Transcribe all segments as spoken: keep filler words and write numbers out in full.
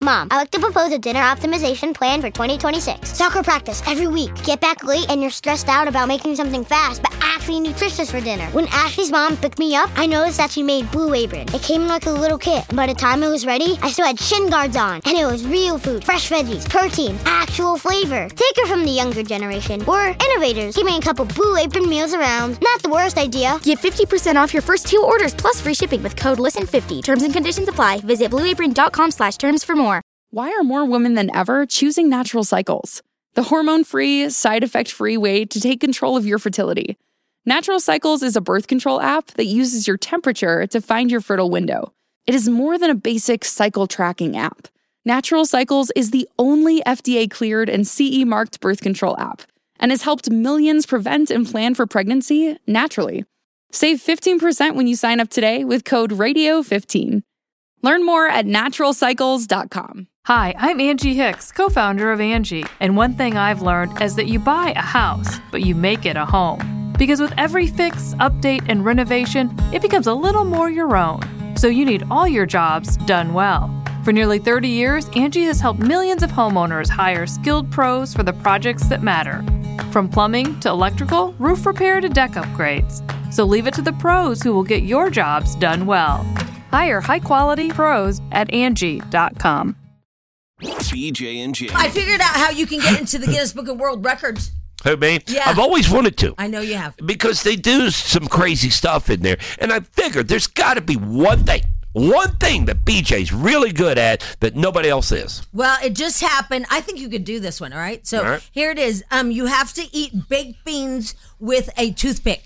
Mom, I like to propose a dinner optimization plan for twenty twenty-six. Soccer practice every week. Get back late and you're stressed out about making something fast, but actually nutritious for dinner. When Ashley's mom picked me up, I noticed that she made Blue Apron. It came in like a little kit. By the time it was ready, I still had shin guards on. And it was real food, fresh veggies, protein, actual flavor. Take her from the younger generation. We're innovators, keeping a couple Blue Apron meals around. Not the worst idea. Get fifty percent off your first two orders plus free shipping with code listen fifty. Terms and conditions apply. Visit blueapron.com slash terms for more. Why are more women than ever choosing Natural Cycles? The hormone-free, side-effect-free way to take control of your fertility. Natural Cycles is a birth control app that uses your temperature to find your fertile window. It is more than a basic cycle tracking app. Natural Cycles is the only F D A-cleared and C E-marked birth control app and has helped millions prevent and plan for pregnancy naturally. Save fifteen percent when you sign up today with code radio fifteen. Learn more at natural cycles dot com. Hi, I'm Angie Hicks, co-founder of Angie, and one thing I've learned is that you buy a house, but you make it a home. Because with every fix, update, and renovation, it becomes a little more your own. So you need all your jobs done well. For nearly thirty years, Angie has helped millions of homeowners hire skilled pros for the projects that matter. From plumbing to electrical, roof repair to deck upgrades. So leave it to the pros who will get your jobs done well. Hire high-quality pros at Angie dot com. B J and Jamie. I figured out how you can get into the Guinness Book of World Records. Who, me? Yeah. I've always wanted to. I know you have. Because they do some crazy stuff in there. And I figured there's got to be one thing, one thing that B J's really good at that nobody else is. Well, it just happened. I think you could do this one, all right? So all right. Here it is. Um, you have to eat baked beans with a toothpick.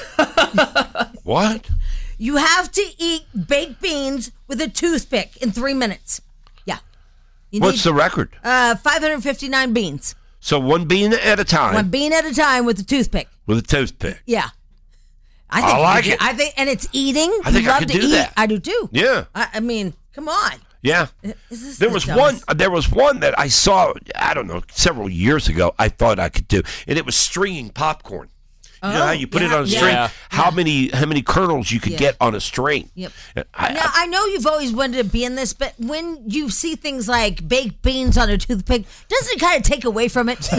What? You have to eat baked beans with a toothpick in three minutes. Yeah. You What's need, the record? Uh, five hundred fifty-nine beans. So one bean at a time. One bean at a time with a toothpick. With a toothpick. Yeah. I think I you like could it. do- I think, and it's eating. I think you I love could to do eat. that. I do too. Yeah. I, I mean, come on. Yeah. Is this There the was dumbest? one. There was one that I saw. I don't know, several years ago. I thought I could do, and it was stringing popcorn. You know how you put it yeah, on a yeah. string? Yeah. How many how many kernels you could Yeah. get on a string? Yep. I, Now, I know you've always wanted to be in this, but when you see things like baked beans on a toothpick, doesn't it kind of take away from it?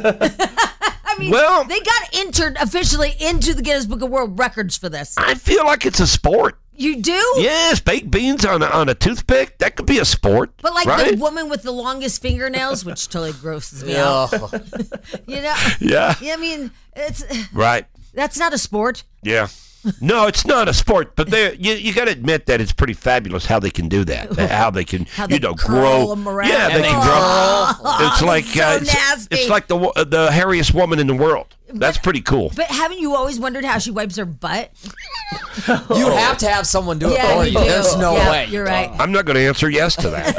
I mean, Well- they got entered officially into the Guinness Book of World Records for this. I feel like it's a sport. You do? Yes, baked beans on a, on a toothpick, that could be a sport. But like right? the woman with the longest fingernails, which totally grosses me out. You know? Yeah. I mean, it's Right. that's not a sport. Yeah. No, it's not a sport, but they you you got to admit that it's pretty fabulous how they can do that. How they can How they you know curl grow. them around. Yeah, And they they can grow. curl. It's like So uh, it's, nasty. it's like the wo- the hairiest woman in the world. That's pretty cool. But haven't you always wondered how she wipes her butt? You have to have someone do it Yeah, for you you. do. There's no Yeah, way. you're right. I'm not going to answer yes to that.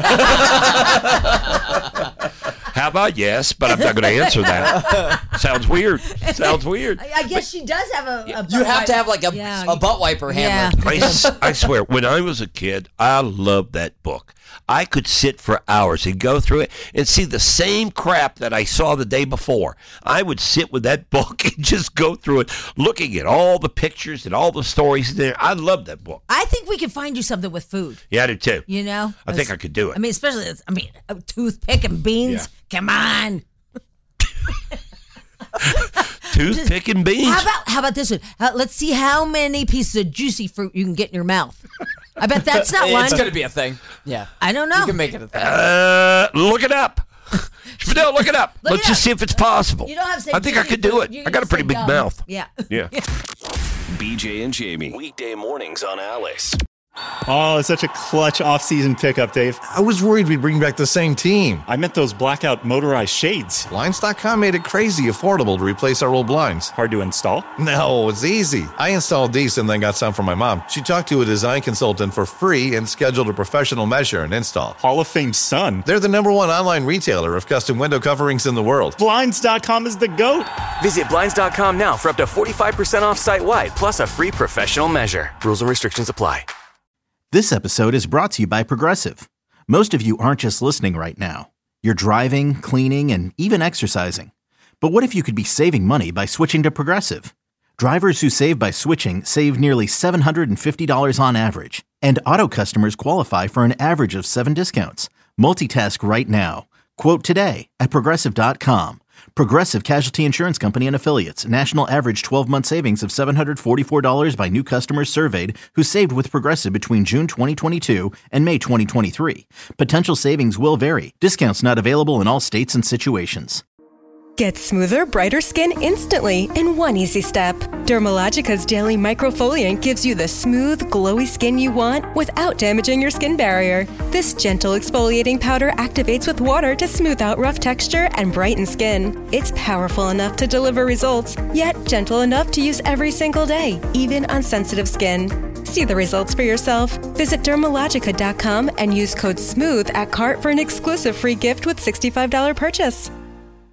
How about yes? But I'm not going to answer that. Sounds weird. Sounds weird. I, I guess she does have a. a butt You have to wipe. have like a, Yeah, a butt wiper Yeah. hammer. I, s- I swear, when I was a kid, I loved that book. I could sit for hours and go through it and see the same crap that I saw the day before. I would sit with that book and just go through it, looking at all the pictures and all the stories in there. I loved that book. I think we could find you something with food. Yeah, I do too. You know, I think I could do it. I mean, especially, I mean, a toothpick and beans. Come on. Toothpick and beans. How about how about this one? Uh, let's see how many pieces of juicy fruit you can get in your mouth. I bet that's not one. It's going to be a thing. Yeah. I don't know. You can make it a thing. Uh, look it up. Spadell, look it up. Look Let's it just up. see if it's possible. You don't have to say I think I juicy could do fruit. it. You I can got a just pretty say big dumb. mouth. Yeah. Yeah. B J and Jamie. Weekday mornings on Alice. Oh, it's such a clutch off-season pickup, Dave. I was worried we'd bring back the same team. I meant those blackout motorized shades. Blinds dot com made it crazy affordable to replace our old blinds. Hard to install? No, it's easy. I installed these and then got some for my mom. She talked to a design consultant for free and scheduled a professional measure and install. Hall of Fame son. They're the number one online retailer of custom window coverings in the world. Blinds dot com is the GOAT. Visit Blinds dot com now for up to forty-five percent off site-wide, plus a free professional measure. Rules and restrictions apply. This episode is brought to you by Progressive. Most of you aren't just listening right now. You're driving, cleaning, and even exercising. But what if you could be saving money by switching to Progressive? Drivers who save by switching save nearly seven hundred fifty dollars on average. And auto customers qualify for an average of seven discounts. Multitask right now. Quote today at Progressive dot com. Progressive Casualty Insurance Company and Affiliates. National average twelve-month savings of seven hundred forty-four dollars by new customers surveyed who saved with Progressive between June twenty twenty-two and May twenty twenty-three. Potential savings will vary. Discounts not available in all states and situations. Get smoother, brighter skin instantly in one easy step. Dermalogica's Daily Microfoliant gives you the smooth, glowy skin you want without damaging your skin barrier. This gentle exfoliating powder activates with water to smooth out rough texture and brighten skin. It's powerful enough to deliver results, yet gentle enough to use every single day, even on sensitive skin. See the results for yourself. Visit Dermalogica dot com and use code SMOOTH at cart for an exclusive free gift with sixty-five dollars purchase.